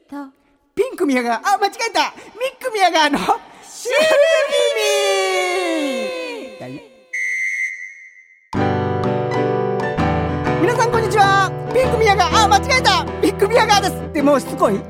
ピンク宮川、間違えた、ミック宮川のシュルミミ皆さんこんにちは。ピンク宮川、間違えた、ミック宮川ですってもうしつこい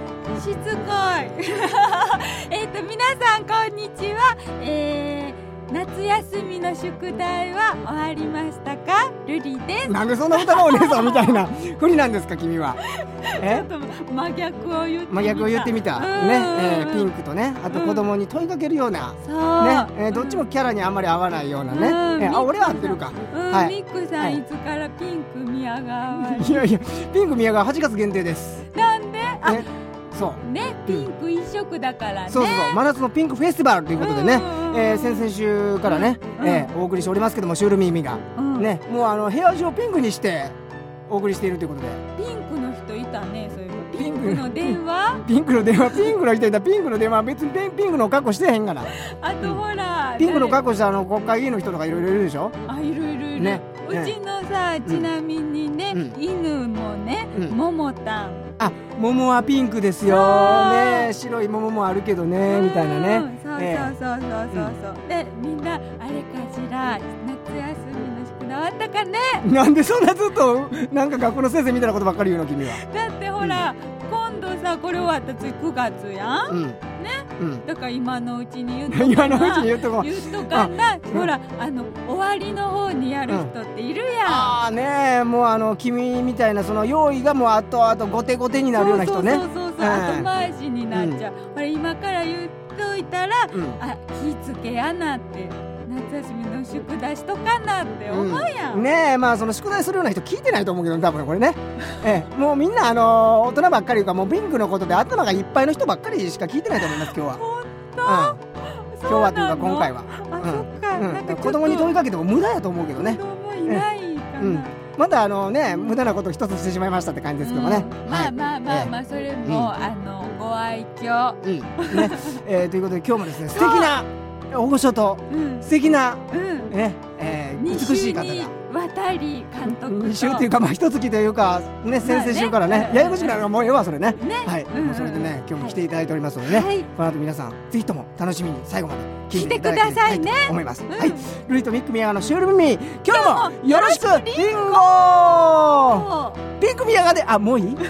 皆さんこんにちは。夏休みの宿題は終わりましたか？ルリです。 なんでそんな歌のお姉さんみたいなふりなんですか君は。 ちょっと真逆を言ってみた。 ね、ピンクとね、あと子供に問いかけるような、ね、どっちもキャラにあんまり合わないようなね、俺は合ってるか。 ミックさん、いつからピンク宮川？ いやいや、ピンク宮川8月限定です。 なんで？ そうね、ピンク一色だからね。 そう真夏のピンクフェスティバルということでね、先々週からね、お送りしておりますけども、シュルミミが、ね、もう部屋中をピンクにしてお送りしているということで。 ピンクの人いたね、そういえば。ピンクの電話ピンクの人いた。ピンクの電話、別にピンクの格好してへんがな。 あとほら、 ピンクの格好した国会議員の人とかいろいろいるでしょ。 いるね。うちのさ、ちなみにね、犬もね、ももたん。 桃はピンクですよね。白い桃もあるけどね、みたいなね。 そうで、みんなあれかしら、夏休みの宿題終わったかね。 なんでそんなずっとなんか学校の先生みたいなことばっかり言うの君は。 だってほら、今度さ、これ終わった次9月やん、ね、だから今のうちに言っとかな。ほら、終わりの方にやる人っているやん。 ねえ、もう君みたいなその用意がもうあと後テになるような人ね。 そう後回しになっちゃう。これ今から言っといたら、気付けやなって、夏休みの宿題しとかなって思うやん。 ねえ、その宿題するような人聞いてないと思うけど、多分これね。もうみんな大人ばっかりいうか、もうピンクのことで頭がいっぱいの人ばっかりしか聞いてないと思います、今日は。 本当？ 今日はというか今回は。 そっか。 子供に問いかけても無駄やと思うけどね。 子供いないかな。 まだ無駄なことを一つしてしまいましたって感じですけどもね。 まあそれもご愛嬌。 ということで今日もですね、素敵な大御所と素敵な美しい方が渡り監督と 2週というか一月というかね、先々週からね、ややこしくなるのはもうええわそれね。はい、それでね、今日も来ていただいておりますのでね、この後皆さんぜひとも楽しみに最後まで聞いていただきたいと思います。はい、ルイとミック宮川のシュールミミ、今日もよろしくリンゴピンク宮川で、もういい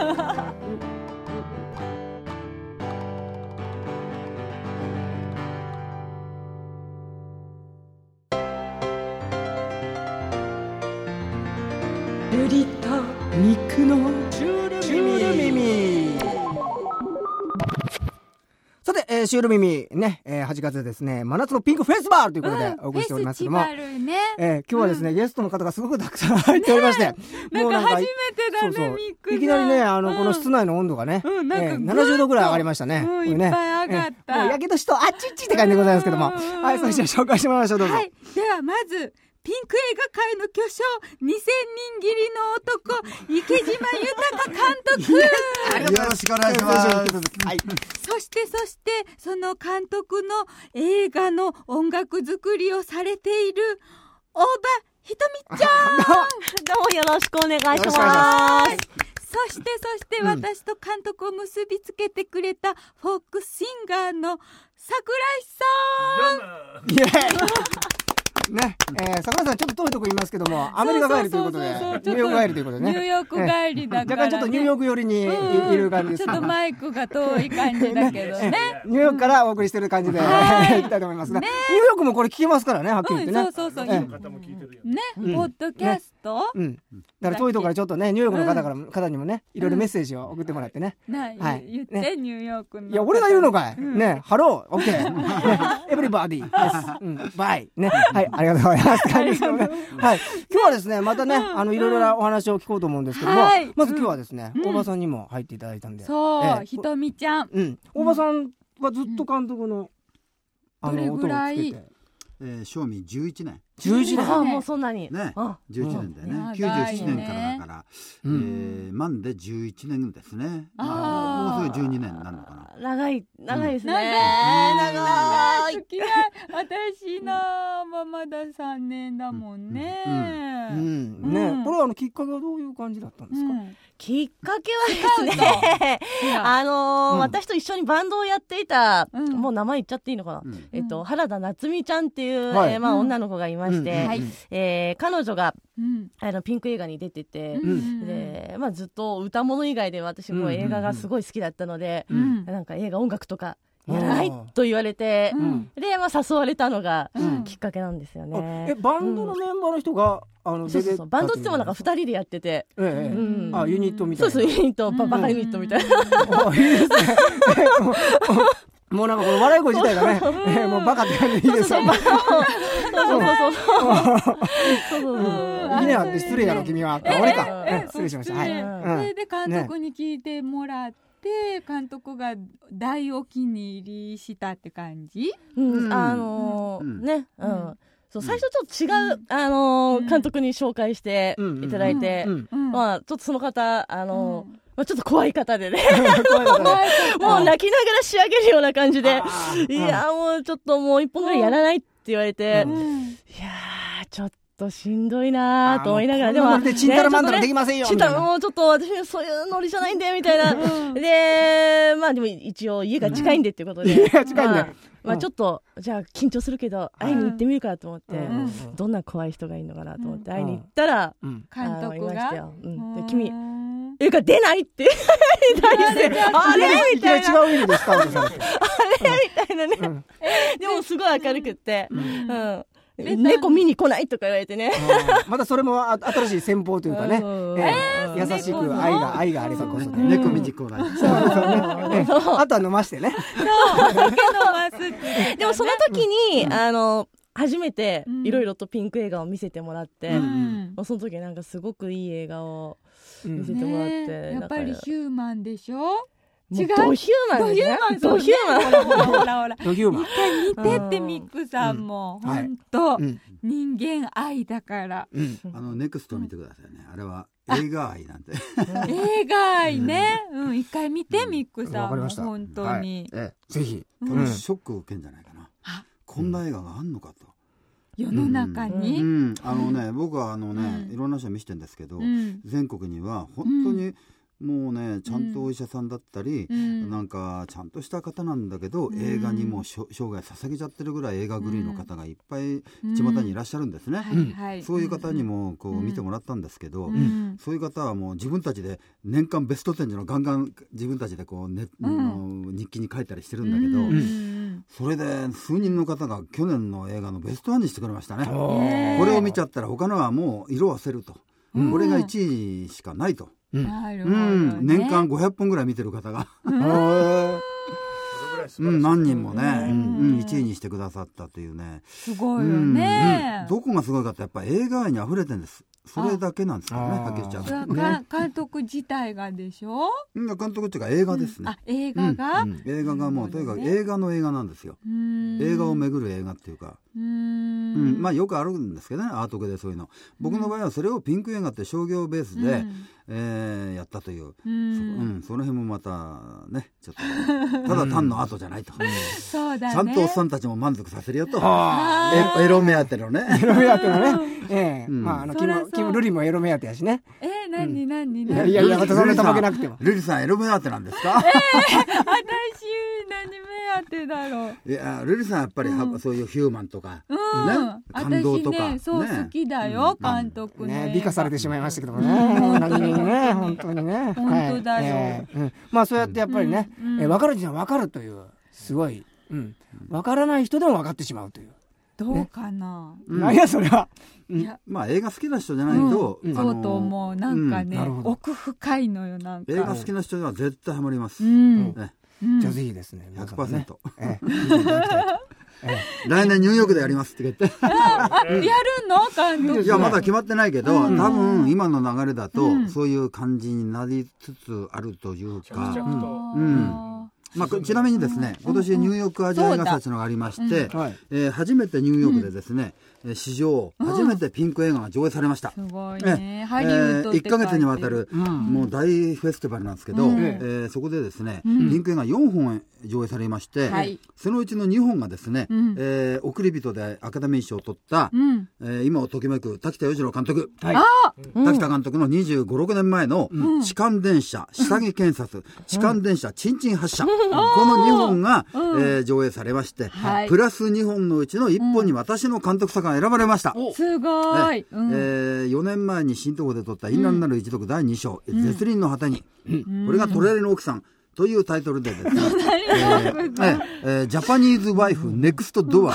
ルリとミクのシュールミミ。さて、シュールミミね、8月でですね、真夏のピンクフェスティバルということでお送りしておりますけども、今日はですね、ゲストの方がすごくたくさん入っておりまして、 もうなんか初めてだね、ミックさん。 いきなりね、この室内の温度がね、70度ぐらい上がりましたね。 いっぱい上がった。 もうやけどしとあっちっちって感じでございますけども、はい、それじゃ紹介してもらいましょう。どうぞ。 はい、ではまずピンク映画界の巨匠、2000人切りの男、池島豊監督よろしくお願いします。 はい、そしてその監督の映画の音楽作りをされている大場ひとみちゃんどうもよろしくお願いします。 そして私と監督を結びつけてくれたフォークシンガーの桜井さん。 ね、桜井さんちょっと遠いとこいますけども、アメリカ帰りということで、ニューヨーク帰りということでね。 ニューヨーク帰りだから、 若干ちょっとニューヨーク寄りにいる感じです。 ちょっとマイクが遠い感じだけどね。 ニューヨークからお送りしてる感じでいきたいと思いますが、ニューヨークもこれ聞けますからね、はっきり言ってね。 そう。ね、ポッドキャスト。 だから遠いところからちょっとね、ニューヨークの方にもね、いろいろメッセージを送ってもらってね。 はい、言ってニューヨークの。 いや、俺が言うのかい。ね、ハロー、オッケー、エブリバディ、バイ、ね、はい、ありがとうございます。はい、今日はですね、またね、いろいろなお話を聞こうと思うんですけども、まず今日はですね、大場さんにも入っていただいたんで。 そう、ひとみちゃん。 大場さんはずっと監督のどれぐらい？ 賞味11年。 11年。 もうそんなに。 ね、11年だよね。97年からだから、満で11年ですね。もうすぐ12年になるのかな。 長いですね。 長い。好きな私のまだ3年だもんね。 ね、これはきっかけはどういう感じだったんですか？ きっかけはですね、私と一緒にバンドをやっていた、もう名前言っちゃっていいのかな、原田夏美ちゃんっていう、女の子がいまして、彼女がピンク映画に出てて、でずっと歌物以外で私も映画がすごい好きだったので、なんか映画音楽とかやらないと言われて、で誘われたのがきっかけなんですよね。 バンドのメンバーの人がそうバンドって言ってもなんか2人でやってて、 ユニットみたいな。 そうユニット、バカユニットみたいな。 いいですね。もうなんかこの笑い声自体がね、もうバカって感じでいいですよ。いいねって失礼やろ君は。俺か。失礼しました。それで監督に聞いてもらって、監督が大お気に入りしたって感じ？ 最初ちょっと違う、監督に紹介していただいて、ちょっとその方、ちょっと怖い方でねもう泣きながら仕上げるような感じで、いやもうちょっともう一本ぐらいやらないって言われて、いやちょっとしんどいなと思いながら、でもチンタラマンタラできませんよみたいな、 もうちょっと私そういうノリじゃないんでみたいなででも一応家が近いんでっていうことで、 家が近いんでちょっとじゃあ緊張するけど会いに行ってみるかと思って、どんな怖い人がいいのかなと思って会いに行ったら、 監督がで君映画出ないってあれみたいな、 違う意味でスタートされてあれみたいなね、でもすごい明るくって、猫見に来ないとか言われてね、 またそれも新しい戦法というかね、優しく愛があればこそ猫見に来ない。 あとは飲ましてね。 でもその時に初めていろいろとピンク映画を見せてもらって、その時なんかすごくいい映画を見せてもらって、 やっぱりヒューマンでしょ？違う、 ドヒューマンですね。ドヒューマン。 ほらドヒューマン。 一回見てってミックさんも本当人間愛だから。 ネクスト見てくださいね。あれは映画愛なんて。 映画愛ね。一回見てミックさんも本当に。 ぜひ。 ショックを受けんじゃないかな。こんな映画があんのかと。 世の中に。 僕はいろんな人見せてるんですけど、全国には本当にもうねちゃんとお医者さんだったり、なんかちゃんとした方なんだけど、映画にもう生涯捧げちゃってるぐらい映画狂いの方がいっぱい巷にいらっしゃるんですね。そういう方にもこう見てもらったんですけど、そういう方はもう自分たちで年間ベスト10のガンガン自分たちでこう、日記に書いたりしてるんだけど、それで数人の方が去年の映画のベスト1にしてくれましたね。これを見ちゃったら他のはもう色あせると、これが1位しかないと。年間500本ぐらい見てる方が何人もね、1位にしてくださったというね、 すごいよね。 どこがすごいかってやっぱり映画愛に溢れてるんです。それだけなんですからね、はっきり言っちゃう。 監督自体がでしょ？ 監督っていうか映画ですね。 映画が映画がもうとにかく映画の映画なんですよ。映画を巡る映画っていうか、よくあるんですけどね、アート系でそういうの。僕の場合はそれをピンク映画って商業ベースでやったという、その辺もまたねちょっとただ単のアートじゃないと、 そうだね、 ちゃんとおっさんたちも満足させるよと、エロ目当てのね、 エロ目当てのね、キムルリもエロ目当てやしね。 何いやまたそんなたまげなくても。 ルリさんエロ目当てなんですか？ 私何目当てだろう。 いやルリさんやっぱりそういうヒューマンとか感動とか、 私ねそう好きだよ、監督ね。 美化されてしまいましたけどもね、何気にね、本当にね。 本当だよ。 そうやってやっぱりね、分かる人は分かるという、すごい分からない人でも分かってしまうという。 どうかな。 何やそれは。 映画好きな人じゃないと、 そうと思う。なんかね、奥深いのよ。なんか映画好きな人には絶対ハマります。 じゃあぜひですね、 100%。来年ニューヨークでやりますって言って。 やるの監督？ いやまだ決まってないけど、多分今の流れだとそういう感じになりつつあるというか、 ちなみにですね、今年ニューヨークアジア映画祭というのがありまして、初めてニューヨークでですね、史上初めてピンク映画が上映されました。 すごいね。ハリウッドって 1ヶ月にわたるもう大フェスティバルなんですけど、そこでですね、ピンク映画4本上映されまして、そのうちの2本がですね、送り人でアカデミー賞を取った、今をときめく滝田洋次郎監督、滝田監督の25、6年前の痴漢電車下着検察、痴漢電車ちんちん発車、この2本が上映されまして、プラス2本のうちの1本に私の監督作が選ばれました。 すごい。 4年前に新東宝で撮った因縁なる一族第2章、絶倫の果てに、これがトレーリの奥さんというタイトルでですね、ジャパニーズワイフネクストドア、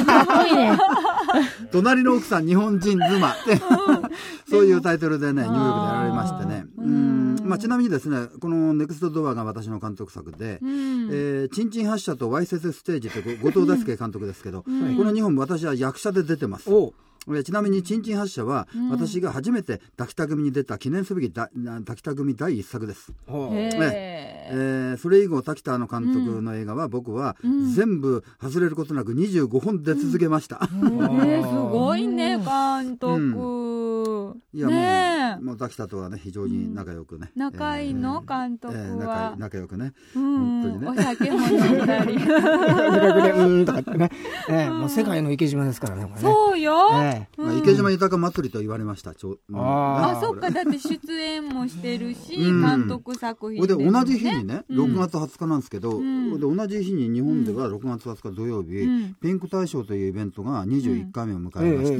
隣の奥さん日本人妻そういうタイトルでね、ニューヨークでやられましてね、ちなみにですね、このネクストドアが私の監督作で、ちんちん発車とわいせつステージと後藤大輔監督ですけど、この2本私は役者で出てます。ちなみにちんちん発車は、私が初めて滝田組に出た記念すべき滝田組第1作です。それ以後滝田の監督の映画は僕は全部外れることなく25本出続けました。 すごいね、監督。 いや、もう滝田とはね、非常に仲良くね。 仲いいの、監督は。 仲良くね。本当にね。 お酒も飲んだり。 とかってね。もう世界の池島ですからね。 そうよ。 池島豊祭りと言われました。 そっか、だって出演もしてるし、監督作品で。 同じ日にね、6月20日なんですけど、同じ日に日本では6月20日土曜日、ピンク大賞というイベントが21回目を迎えまして、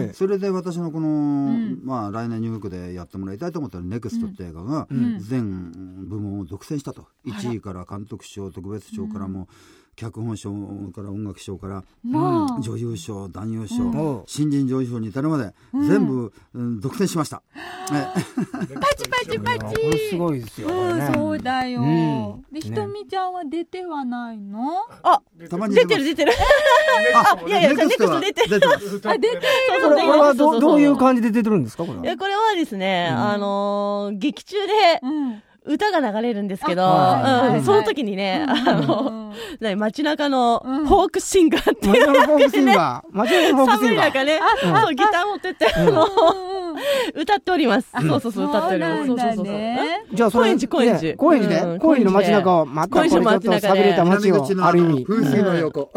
それで私のこの、来年ニューヨークでやってもらいたいと思ったら、ネクストって映画が全部門を独占したと。1位から監督賞、特別賞からも、脚本賞から音楽賞から女優賞、男優賞、新人女優賞に至るまで全部独占しました。 パチパチパチ。 これすごいですよ。 そうだよ。で、ひとみちゃんは出てはないの？ たまに出てる。いや、ネクスト出てる。 出てる。 これはどういう感じで出てるんですか？これはですね、劇中で歌が流れるんですけど、その時にね、街中のフォークシンガーっていうわけでね、寒い中ね、ギター持ってって歌っております。そう歌っております。 じゃあ、高円寺の街中を、またこれちょっと寂れた街を、ある意味。 噴水の横。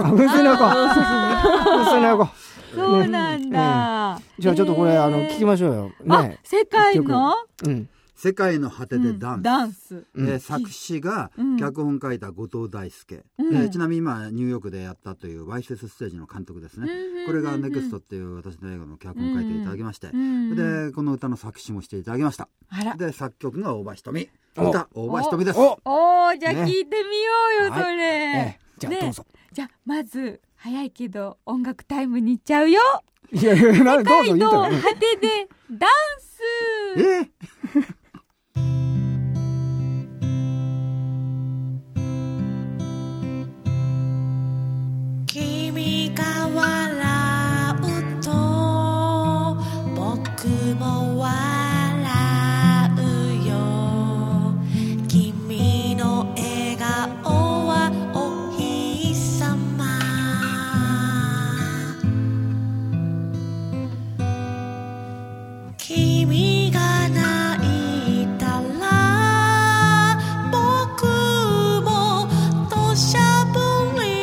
そうなんだ。 じゃあちょっとこれ、聞きましょうよ。ね。 世界の世界の果てでダンス。作詞が脚本書いた後藤大輔。ちなみに今ニューヨークでやったというワイセスステージの監督ですね。これがネクストっていう私の映画の脚本書いていただきまして、でこの歌の作詞もしていただきました。で作曲が大場ひとみ、歌大場ひとみです。 じゃあ聞いてみようよそれ。 じゃあどうぞ。 じゃあまず早いけど音楽タイムに行っちゃうよ。 世界の果てでダンス。 君が笑うと僕も笑うよ。君の笑顔はお日様。君が泣いたら僕も土砂降り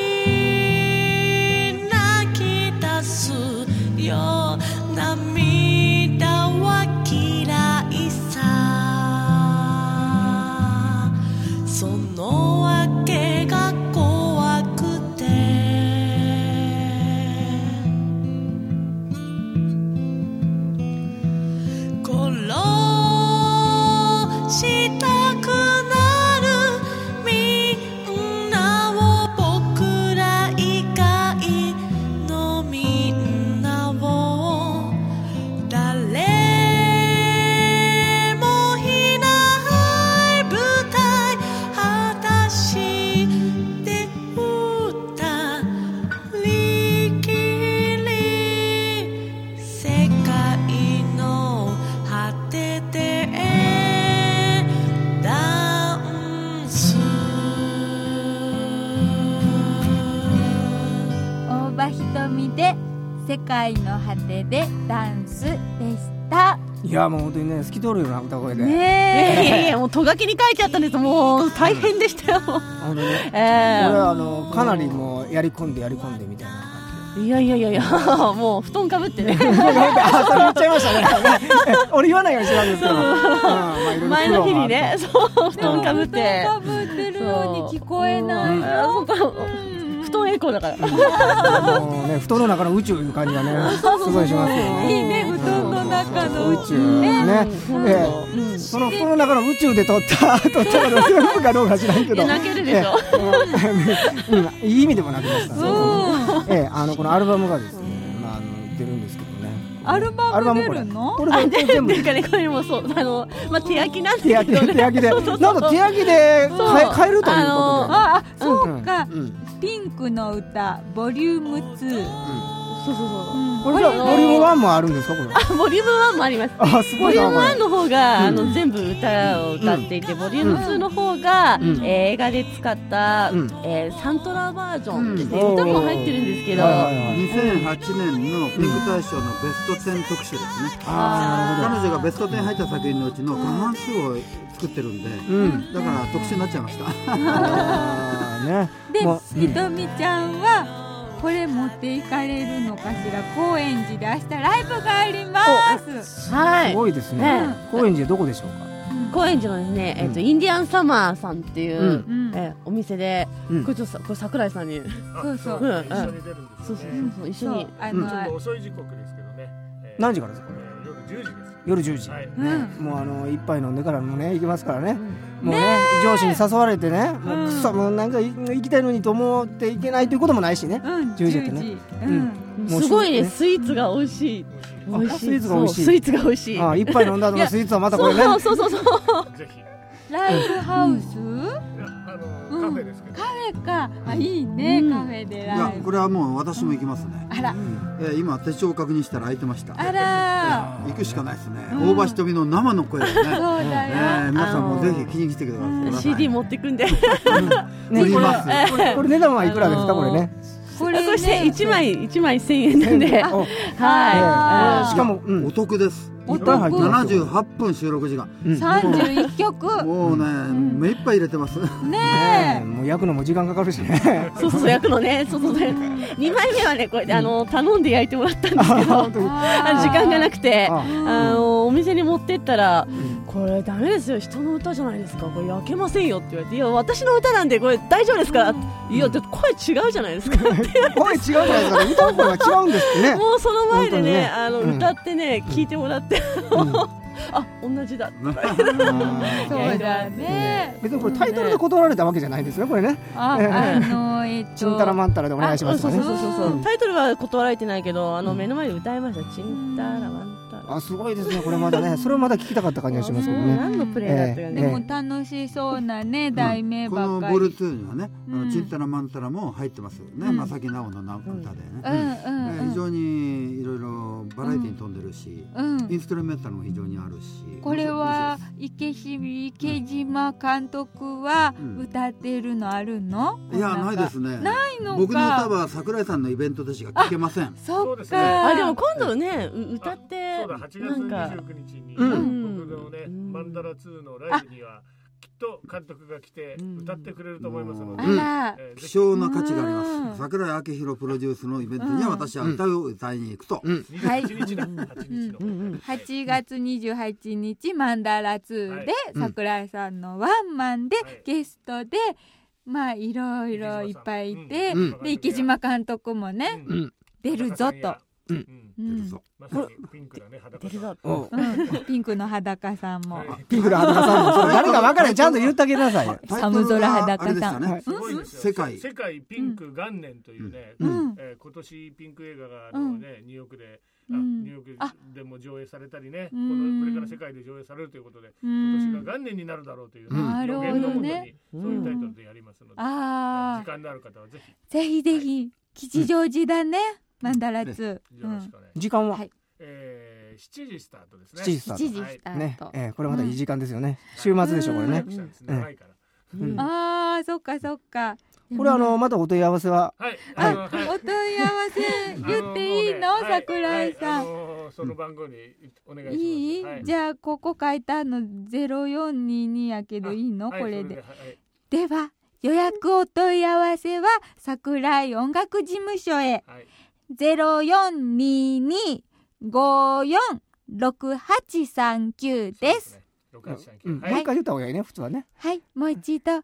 涙は嫌いさ。そのわけが怖くて殺したくなるみんなを、僕ら以外のみんなを。誰もいない舞台、果たし世界の果てでダンスでした。 いやもう本当にね透き通るような歌声でねえもうとがきに書いてあったんです。もう大変でしたよ。 本当ね、これはかなりもうやり込んでみたいな感じ。 いやもう布団かぶってね。 それ言っちゃいましたね。俺言わないようにしてたんですけど、 前の日にね、そう布団かぶって布団かぶってるように聞こえない。 布団エコーだからもうね、布団の中の宇宙いう感じがねすごいしますよね。 いいね、布団の中の宇宙ね。その布団の中の宇宙で撮った全部かどうか知らんけど泣けるでしょ。 いい意味でも泣けました。このアルバムがですね、出るんですけどね。 アルバム出るの？ これ全部これもそう手焼きなんですけどね。 手焼きでなんと手焼きで買えるということで。 そうか。ピンクの歌ボリューム2。 そうこれじゃボリューム1もあるんですか？これボリューム1もあります。ボリューム1の方が全部歌を歌っていて、ボリューム2の方が映画で使ったサントラバージョンですね。歌も入ってるんですけど、 2008年のピンク大賞のベスト10特集ですね。彼女がベスト10入った作品のうちの過半数を作ってるんで、だから特集になっちゃいました。 で、ひとみちゃんはこれ持っていかれるのかしら。高円寺で明日ライブがあります。 はい。 すごいですね。高円寺どこでしょうか？ 高円寺のですね、インディアンサマーさんっていうお店で、これ桜井さんに、 そう一緒に。 ちょっと遅い時刻ですけどね。 何時からですか？夜10時。もう一杯飲んでからもね行きますからね。もうね上司に誘われてね、もうくそもうなんか行きたいのにと思って行けないということもないしね。10時ってね。 すごいね、スイーツが美味しい。 スイーツが美味しい。 スイーツが美味しい。 一杯飲んだ後のスイーツはまたこれね。 そう。 ぜひ。 ライブハウス？ カフェですけど。 カフェか。いいね、カフェでライブ。 これはもう私も行きますね。 あら。 今手帳を確認したら空いてました。 あら。 行くしかないですね。大場ひとみの生の声ですね。 そうだよ。 皆さんもぜひ聞きに来てください。 CD 持ってくんで。 売ります。 これ値段はいくらですかこれね？ これ1枚1000円なんで、 はい。しかもお得です。78分収録時間。 31曲。 もうね目いっぱい入れてます。 ねえ。 もう焼くのも時間かかるしね。 そう焼くのね。2枚目はねこれ頼んで焼いてもらったんですけど、時間がなくてお店に持ってったら、これダメですよ、人の歌じゃないですか、これ焼けませんよって言われて、いや私の歌なんでこれ大丈夫ですから、いやだって声違うじゃないですか。 声違うじゃないですか。歌う声が違うんですってね。 もうその前でね歌ってね聞いてもらって。同じだ。 そうだね。 別にこれタイトルで断られたわけじゃないですねこれね。チンタラマンタラでお願いします。 そうタイトルは断られてないけど目の前で歌いました。チンタラマンタラ。 すごいですねこれまだね。それをまだ聞きたかった感じがしますけどね。 何のプレイだったよね。 でも楽しそうなね題名ばっかり。 このボル2にはねチンタラマンタラも入ってますね。正木直の歌でね。非常にいろいろバラエティに富んでるし、インストゥルメンタルも非常にあるし。 これは池島監督は歌ってるのあるの？ いやないですね。 ないのか。 僕の歌は桜井さんのイベントでしか聴けません。 そうですね。 でも今度ね歌ってそうだ8月29日に僕のねマンダラ2のライブにはきっと監督が来て歌ってくれると思いますので、 希少な価値があります。桜井明宏プロデュースのイベントには私は歌を歌いに行くと。 8月28日マンダラ2で桜井さんのワンマンでゲストでいろいろいっぱいいて、で池島監督もね出るぞと。 ピンクだね裸さん。ピンクの裸さんも。 ピンクの裸さんも。何か分からない。ちゃんと言ってあげなさいよ。 寒空裸さん。 世界ピンク元年というね、今年ピンク映画がニューヨークでも上映されたりね、これから世界で上映されるということで、今年が元年になるだろうという予言のもとにそういうタイトルでやりますので、時間のある方はぜひぜひ吉祥寺だね。マンダラ2。 時間は 7時スタートですね。 7時スタートね。これまたいい時間ですよね。週末でしょこれね。 そっかそっか。 これまたお問い合わせは、 お問い合わせ言っていいの、桜井さん。 その番号にお願いします。 いい？じゃあここ書いてあるの0422やけどいいのこれで。では予約お問い合わせは桜井音楽事務所へ。0422546839です。 もう一回言った方がいいね、普通はね。 はい、もう一度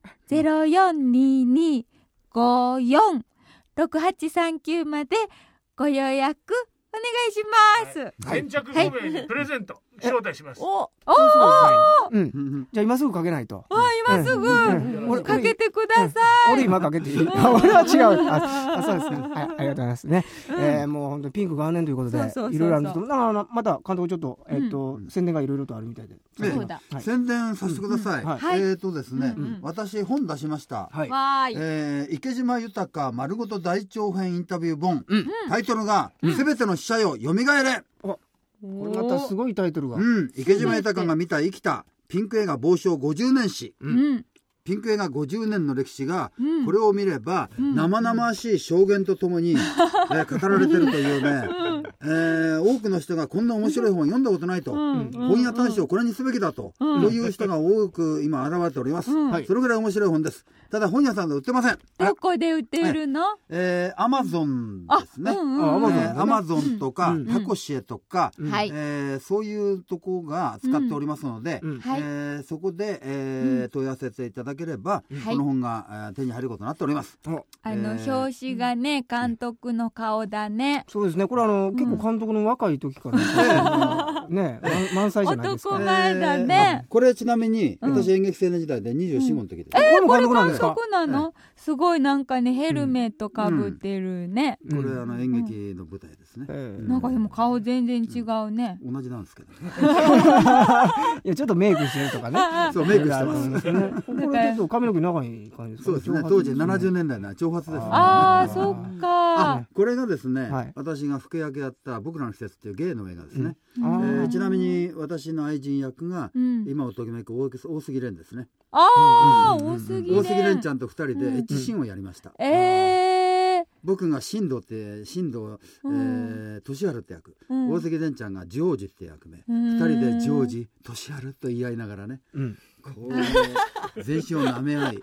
0422546839までご予約お願いします。 先着5名にプレゼント招待します。 じゃあ今すぐかけないと。 今すぐかけてください。 俺今かけていい？俺は違う。そうですね。はい、ありがとうございますね。もう本当にピンク元年ということでいろいろあるんですけど、また監督ちょっと宣伝がいろいろとあるみたいで。 そうだ。宣伝させてください。ですね、私本出しました。池島豊丸ごと大長編インタビュー本。タイトルがすべての死者よ蘇れ。 これまたすごいタイトルが。 池島豊が見た生きたピンク映画傍聴50年史。ピンク映画50年の歴史が、これを見れば、生々しい証言とともに、語られてるというね、多くの人がこんな面白い本を読んだことないと、本屋大賞これにすべきだと、という人が多く今現れております。それぐらい面白い本です。ただ本屋さんで売ってません。 どこで売ってるの？ アマゾンですね。アマゾンとかタコシエとか、そういうとこが使っておりますので、そこで問い合わせていただければ、この本が手に入ることになっております。 表紙がね、監督の顔だね。 そうですね。これ結構監督の若い時からね、満載じゃないですか。 男前だね。 これちなみに私演劇青年時代で24、5の時で。 これ監督なの？すごいなんかね、ヘルメットかぶってるね。 これ演劇の舞台ですね。 なんかでも顔全然違うね。 同じなんですけど。 いやちょっとメイクしてるとかね。 そうメイクしてます。 これちょっと髪の毛長い感じですか？ そうですね。当時70年代の長髪ですね。 ああ、そっか。 これがですね、私が副役やった僕らの季節っていう芸の映画ですね。ちなみに私の愛人役が今をときめく大杉蓮ですね。 大杉蓮ちゃんと2人でエッチシーンをやりました。僕が進藤俊治って役、大杉蓮ちゃんがジョージって役目、2人でジョージ俊治と言い合いながらね、こう全身を舐め合い。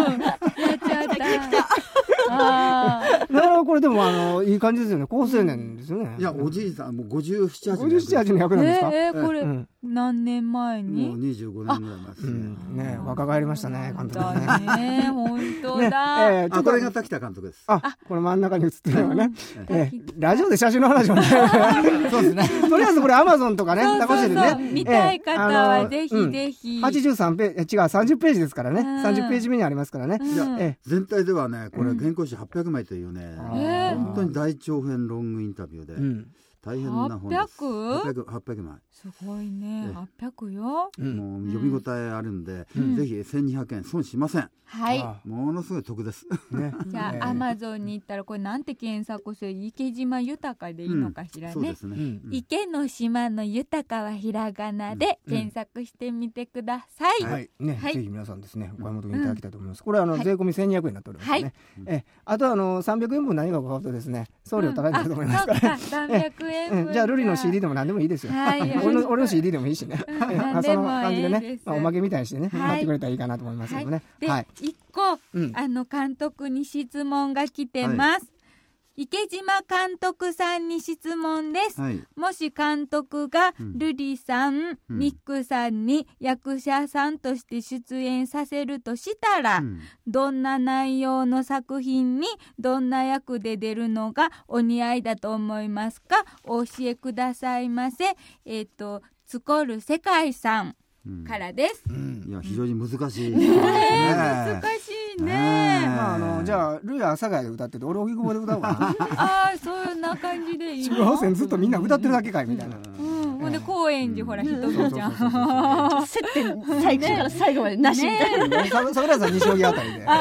なかなかこれでもいい感じですよね。高青年ですよね。 いやおじいさんもう57、 8の役なんですか？ これ何年前に？ もう25年ぐらい前ですね。若返りましたね、監督ね。 本当だ。 これが滝田監督です。 これ真ん中に映ってるのがね。ラジオで写真の話もね。そうですね。とりあえずこれアマゾンとかね、タコシでね。 見たい方はぜひぜひ。 83ページ、違う30ページですからね。30ページ目にありますからね。 全体ではね、これ原稿紙800枚というね、本当に大長編ロングインタビューで大変な本です。800枚。 すごいね。800よ。もう読み応えあるんで、ぜひ1200円損しません。 はい。 ものすごい得です。 じゃあアマゾンに行ったらこれなんて検索する？池島豊でいいのかしらね。そうですね。池の島の豊はひらがなで検索してみてください。 はい。ね、ぜひ皆さんですね、お買い求めいただきたいと思います。これ税込み1200円になっておりますね。あと300円分何か買うとですね、送料高いんだと思いますから。 300円分。 じゃあルリの CD でも何でもいいですよ。俺の CD でもいいしね。その感じでね、おまけみたいにしてね、買ってくれたらいいかなと思いますけどね。 はい。1個監督に質問が来てます。池島監督さんに質問です。もし監督がルリさん、ミックさんに役者さんとして出演させるとしたら、どんな内容の作品にどんな役で出るのがお似合いだと思いますか？お教えくださいませ。つこる世界さんからです。 いや非常に難しい。 難しいね。 じゃあルイは阿佐ヶ谷で歌ってて、俺荻窪で歌おうかな。 そんな感じでいいの？ 中央線ずっとみんな歌ってるだけかいみたいな。 ほんで高円寺ほら一つじゃん。 接点最初から最後までなしみたいな。 桜井さん西荻あたりで。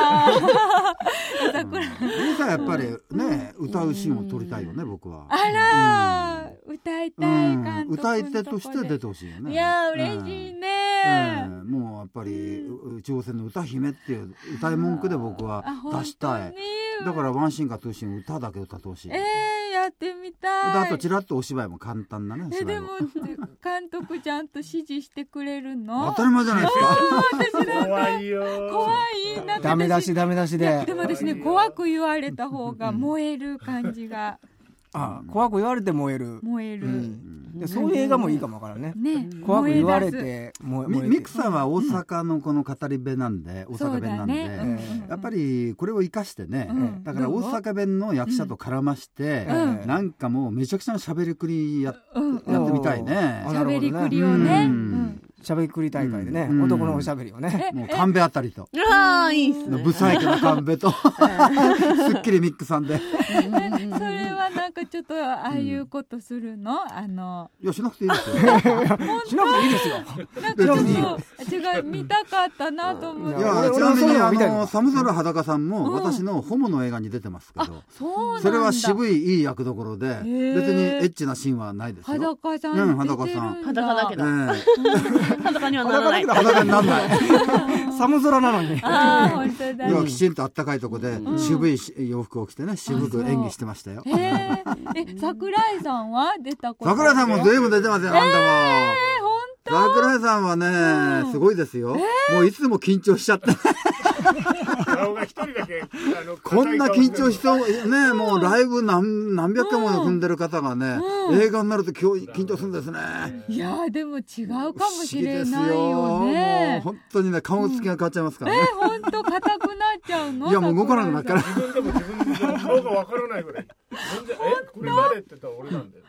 さやっぱりね歌うシーンを撮りたいよね僕は。 あら歌いたい監督。 歌い手として出てほしいよね。 いや嬉しいね。 もうやっぱり挑戦の歌姫っていう歌い文句で僕は出したい。だからワンシーンかツーシーン歌だけ歌ってほしい。 やってみたい。 あとちらっとお芝居も簡単なね。 でも監督ちゃんと指示してくれるの？ 当たり前じゃないですか。 私怖いよ。 怖い。 ダメ出しで。 でも私ね怖く言われた方が燃える感じが。 怖く言われて燃える。そういう映画もいいかもわからんね。怖く言われて燃える。 ミクさんは大阪のこの語り部なんで、大阪弁なんで、やっぱりこれを生かしてね、だから大阪弁の役者と絡ましてなんかもうめちゃくちゃな喋りくりやってみたいね。 喋りくりをね。 喋りくり大会でね、男のおしゃべりをね。 もう神戸あたりと。 いいっすね。 ブサイクな神戸と、すっきりミックさんで。 それはなんかちょっとああいうことするの？ いやしなくていいですよ。 しなくていいですよ。 なんかちょっと違う見たかったなと思って。 いやちなみに寒空裸さんも私のホモの映画に出てますけど、それは渋いいい役どころで別にエッチなシーンはないですよ。 裸さん裸さん。 裸だけど。裸にはならない。 裸にならない。 寒空なのに。 本当だ。 いやきちんとあったかいとこで渋い洋服を着てね渋く演技してましたよ。 桜井さんは出たこと？ 桜井さんも随分出てますよ。あんたも。桜井さんはねすごいですよ。もういつも緊張しちゃって。 顔が一人だけこんな緊張しそうね。もうライブ何百回も踏んでる方がね映画になると緊張するんですね。 いやでも違うかもしれないよね。 もう本当にね顔つきが変わっちゃいますからね。 本当硬くなっちゃうの？ いやもう動かなくなっから。 自分でも顔がわからないぐらい。これ誰って言ったら俺なんだよ。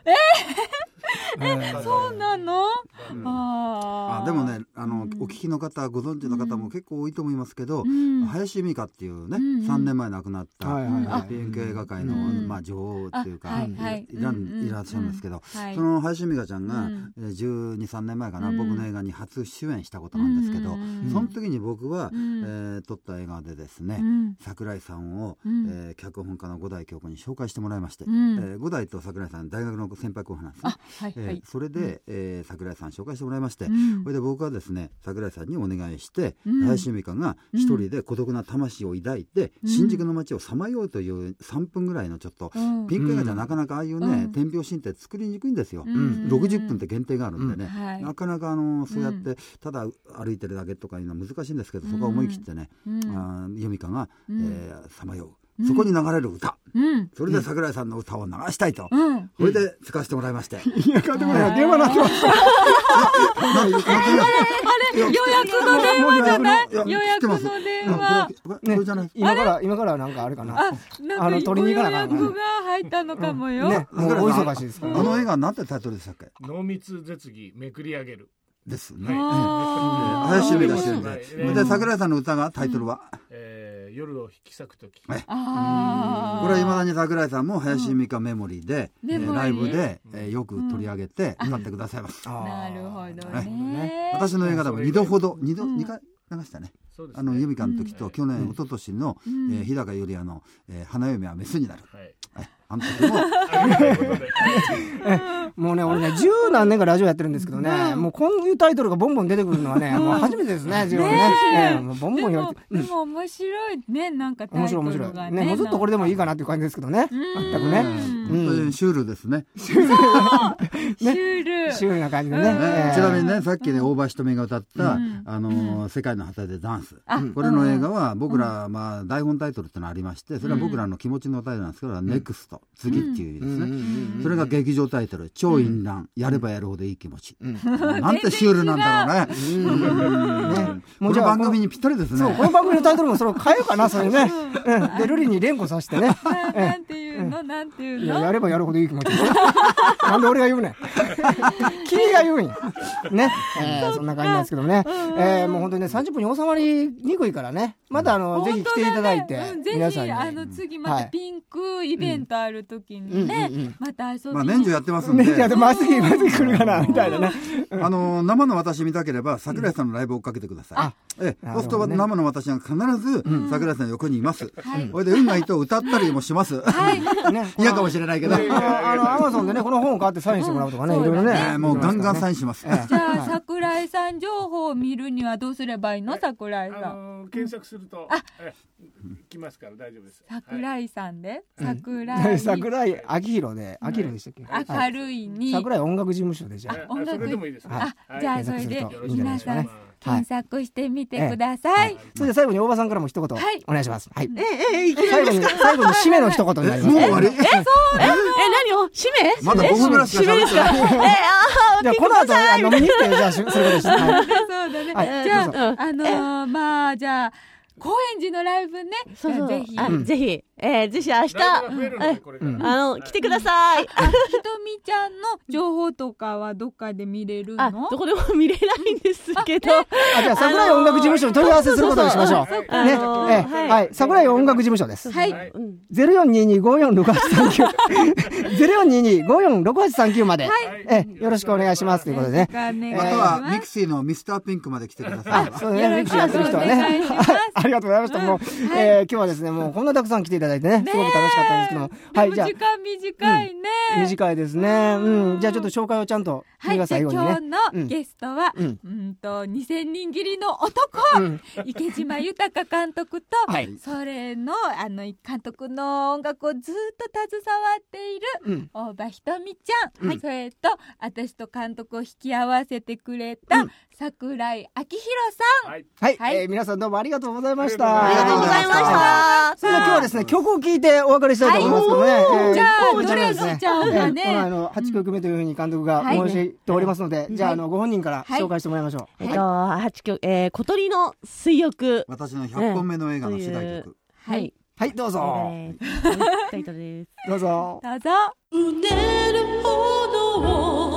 そうなの？ でもねお聞きの方ご存知の方も結構多いと思いますけど、林由美香っていうね3年前亡くなったピンク映画界の女王っていうかいらっしゃるんですけど、その林由美香ちゃんが12、3年前かな僕の映画に初主演したことなんですけど、その時に僕は撮った映画でですね桜井さんを脚本家の五代京子に紹介してもらいまして、五代と桜井さん大学の先輩後輩なんですね。それで桜井さん紹介してもらいまして、それで僕はですね桜井さんにお願いして林由美香が一人で孤独な魂を抱いて新宿の街をさまようという3分ぐらいのちょっとピンク映画じゃなかなかああいうね天描シーンって作りにくいんですよ。60分って限定があるんでね、なかなかそうやってただ歩いてるだけとかいうのは難しいんですけど、そこは思い切ってね由美香がさまようそこに流れる歌、それで桜井さんの歌を流したいと、それで使わせてもらいまして、 いやでも電話なってます。 あれ予約の電話じゃない？予約の電話。 今からなんかあれかな。取りに行かなあかん。 予約が入ったのかもよ。 もうお忙しいですから。 あの映画なんてタイトルでしたっけ？ 濃密絶技めくり上げる。 ですね。林由美香主演で、桜井さんの歌がタイトルは夜を引き裂くとき。 これは未だに桜井さんも林由美香メモリーでライブでよく取り上げて歌ってくださいます。 なるほどね。 私の映画でも2回流したね。由美香の時と去年一昨年の日高由里也の花嫁はメスになる。あの時ももうね俺ね十何年かラジオやってるんですけどね、もうこういうタイトルがボンボン出てくるのはねもう初めてですね。自分ねもうボンボン言われて。 でも面白いね、なんかタイトルがね。 もうずっとこれでもいいかなっていう感じですけどね。全くね。 本当にシュールですね。 シュールな感じでね。 ちなみにねさっきね大橋ひとみが歌った世界の果てでダンス、これの映画は僕ら台本タイトルってのありまして、それは僕らの気持ちのタイトルなんですけど、ネクスト次っていう意味ですね。それが劇場タイトル超淫乱、やればやるほどいい気持ち。なんてシュールなんだろうね。この番組にぴったりですね。 この番組のタイトルもそれを変えようかな、それね。でルリに連呼させてね。 なんていういうのなんていうの。 いややればやるほどいい気持ち。なんで俺が言うねん。君が言うんや。ね。そんな感じなんですけどね。もう本当にね30分に収まりにくいからね。またぜひ来ていただいて皆さんに。 次またピンクイベントある時にね、また遊びに。 まあ年中やってますんで。 年中やってまず来るかなみたいなね。 生の私見たければ桜井さんのライブを追っかけてください。そうすると生の私は必ず桜井さんの横にいます。それで運がいいと歌ったりもします。嫌かもしれないけど。 アマゾンでねこの本を買ってサインしてもらうとかね、いろいろね。 もうガンガンサインします。 じゃあ桜井さん情報を見るにはどうすればいいの？桜井さん。 検索すると来ますから大丈夫です。 桜井さんで桜井明宏で明宏でしたっけ？ 明るいに桜井音楽事務所でじゃあ。 それでもいいですね。 じゃあそれで皆さん検索してみてください。 それで最後に大場さんからも一言お願いします。はい。最後に締めの一言になります。 もう終わり？ 何を締め？ まだ5分ぐらいしか喋ってない。 じゃあこの後飲みに行ってじゃあそういうことです。そうだね。じゃあまあじゃあ高円寺のライブね。ぜひぜひ明日来てください。 ひとみちゃんの情報とかはどっかで見れるの？ どこでも見れないんですけど。 じゃあ桜井音楽事務所に問い合わせすることにしましょう。ね、はい、桜井音楽事務所です。 はい。 0422546839 0422546839までよろしくお願いしますということでね。 あとはミクシーのミスターピンクまで来てください。 そうね、ミクシーやってる人はね。ありがとうございました。もう今日はですね、もうこんなたくさん来ていただいてね、すごく楽しかったんですけども、 はい、じゃあ時間短いね。 短いですね。じゃあちょっと紹介をちゃんと君が最後にね。 今日のゲストは2000人切りの男池島豊監督と、それの監督の音楽をずっと携わっている大場ひとみちゃん、それと私と監督を引き合わせてくれた桜井明宏さん。 はい、皆さんどうもありがとうございました。 ありがとうございました。 それでは今日はですね、曲を聴いてお別れしたいと思いますけどね。 じゃあどれにしちゃうかね。 8曲目というふうに監督が申しておりますので、じゃあご本人から紹介してもらいましょう。 8曲小鳥の水浴。 私の100本目の映画の主題曲。 はいどうぞ。 タイトルです。 どうぞ。 どうぞ。 うねるほど